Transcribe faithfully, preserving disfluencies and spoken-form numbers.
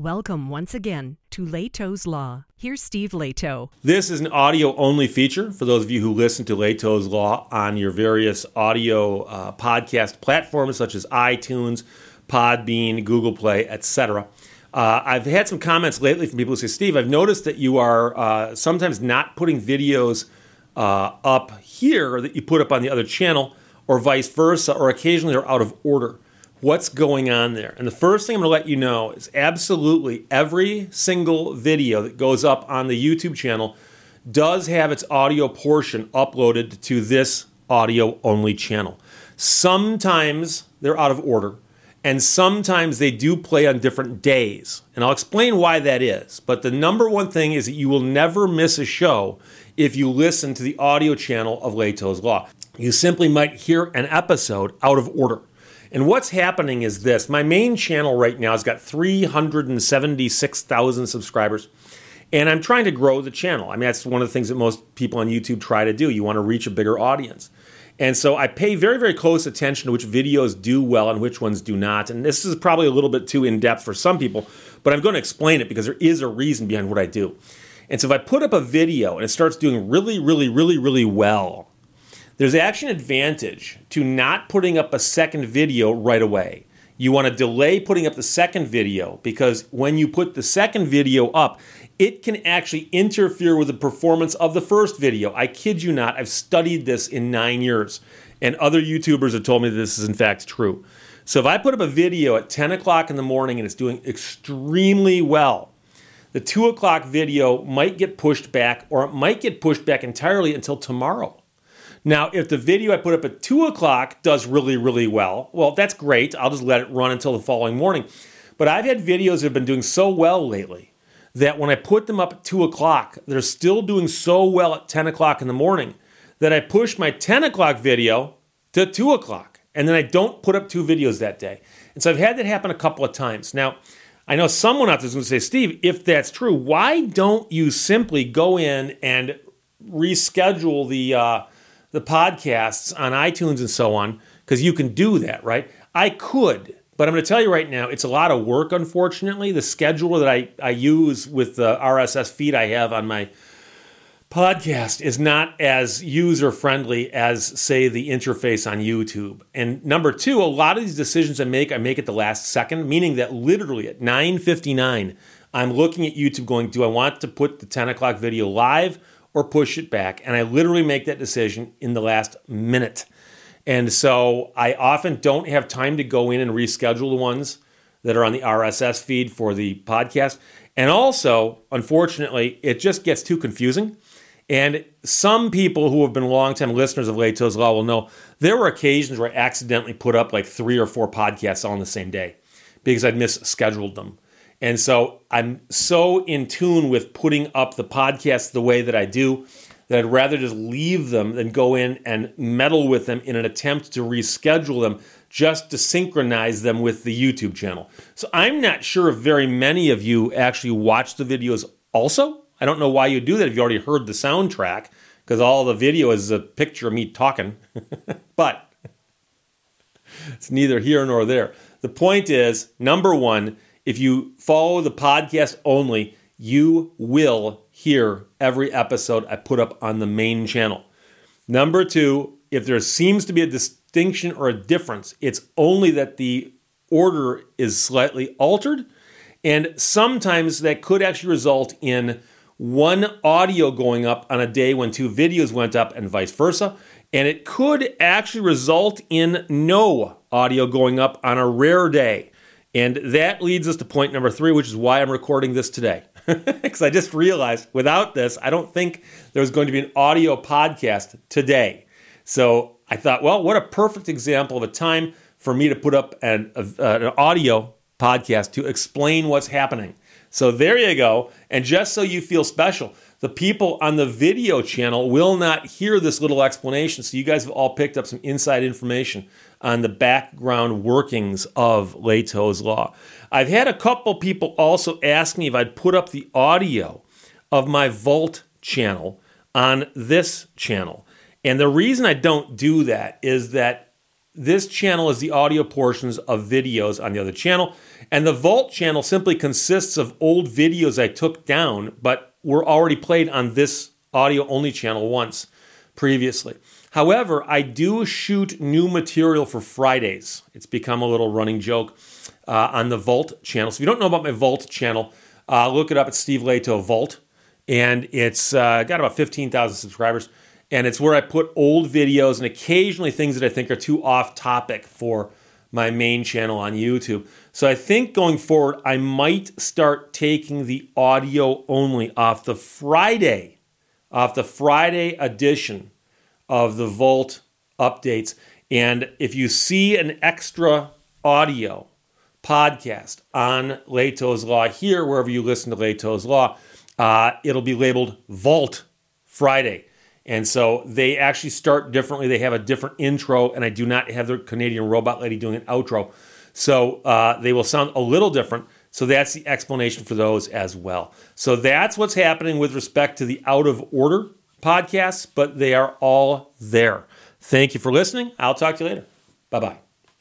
Welcome once again to Lehto's Law. Here's Steve Lehto. This is an audio-only feature for those of you who listen to Lehto's Law on your various audio uh, podcast platforms such as iTunes, Podbean, Google Play, et cetera. Uh, I've had some comments lately from people who say, Steve, I've noticed that you are uh, sometimes not putting videos uh, up here that you put up on the other channel, or vice versa, or occasionally they're out of order. What's going on there? And the first thing I'm going to let you know is absolutely every single video that goes up on the YouTube channel does have its audio portion uploaded to this audio-only channel. Sometimes they're out of order, and sometimes they do play on different days. And I'll explain why that is. But the number one thing is that you will never miss a show if you listen to the audio channel of Lehto's Law. You simply might hear an episode out of order. And what's happening is this. My main channel right now has got three hundred seventy-six thousand subscribers, and I'm trying to grow the channel. I mean, that's one of the things that most people on YouTube try to do. You want to reach a bigger audience. And so I pay very, very close attention to which videos do well and which ones do not. And this is probably a little bit too in-depth for some people, but I'm going to explain it because there is a reason behind what I do. And so if I put up a video and it starts doing really, really, really, really well, there's actually an advantage to not putting up a second video right away. You want to delay putting up the second video because when you put the second video up, it can actually interfere with the performance of the first video. I kid you not, I've studied this in nine years, and other YouTubers have told me that this is in fact true. So if I put up a video at ten o'clock in the morning and it's doing extremely well, the two o'clock video might get pushed back, or it might get pushed back entirely until tomorrow. Now, if the video I put up at two o'clock does really, really well, well, that's great. I'll just let it run until the following morning. But I've had videos that have been doing so well lately that when I put them up at two o'clock, they're still doing so well at ten o'clock in the morning that I push my ten o'clock video to two o'clock. And then I don't put up two videos that day. And so I've had that happen a couple of times. Now, I know someone out there is going to say, Steve, if that's true, why don't you simply go in and reschedule the uh, the podcasts on iTunes and so on, because you can do that, right? I could, but I'm going to tell you right now, it's a lot of work, unfortunately. The scheduler that I, I use with the R S S feed I have on my podcast is not as user-friendly as, say, the interface on YouTube. And number two, a lot of these decisions I make, I make at the last second, meaning that literally at nine fifty-nine, I'm looking at YouTube going, do I want to put the ten o'clock video live or push it back? And I literally make that decision in the last minute. And so I often don't have time to go in and reschedule the ones that are on the R S S feed for the podcast. And also, unfortunately, it just gets too confusing. And some people who have been longtime listeners of Lehto's Law will know there were occasions where I accidentally put up like three or four podcasts all on the same day because I'd misscheduled them. And so I'm so in tune with putting up the podcasts the way that I do that I'd rather just leave them than go in and meddle with them in an attempt to reschedule them just to synchronize them with the YouTube channel. So I'm not sure if very many of you actually watch the videos also. I don't know why you do that if you already heard the soundtrack, because all the video is a picture of me talking. But it's neither here nor there. The point is, number one, if you follow the podcast only, you will hear every episode I put up on the main channel. Number two, if there seems to be a distinction or a difference, it's only that the order is slightly altered, and sometimes that could actually result in one audio going up on a day when two videos went up and vice versa, and it could actually result in no audio going up on a rare day. And that leads us to point number three, which is why I'm recording this today. Because I just realized without this, I don't think there was going to be an audio podcast today. So I thought, well, what a perfect example of a time for me to put up an, a, an audio podcast to explain what's happening. So there you go. And just so you feel special, the people on the video channel will not hear this little explanation. So you guys have all picked up some inside information on the background workings of Lehto's Law. I've had a couple people also ask me if I'd put up the audio of my Vault channel on this channel. And the reason I don't do that is that this channel is the audio portions of videos on the other channel, And the Vault channel simply consists of old videos I took down, but were already played on this audio-only channel once previously. However, I do shoot new material for Fridays. It's become a little running joke uh, on the Vault channel. So if you don't know about my Vault channel, uh, look it up at Steve Leto Vault. And it's uh, got about fifteen thousand subscribers. And it's where I put old videos and occasionally things that I think are too off topic for my main channel on YouTube. So I think going forward, I might start taking the audio only off the Friday, off the Friday edition of the Vault updates. And if you see an extra audio podcast on Leto's Law here, wherever you listen to Leto's Law, uh, it'll be labeled Vault Friday. And so they actually start differently. They have a different intro, and I do not have the Canadian robot lady doing an outro. So uh, they will sound a little different. So that's the explanation for those as well. So that's what's happening with respect to the Out of Order podcasts, but they are all there. Thank you for listening. I'll talk to you later. Bye-bye.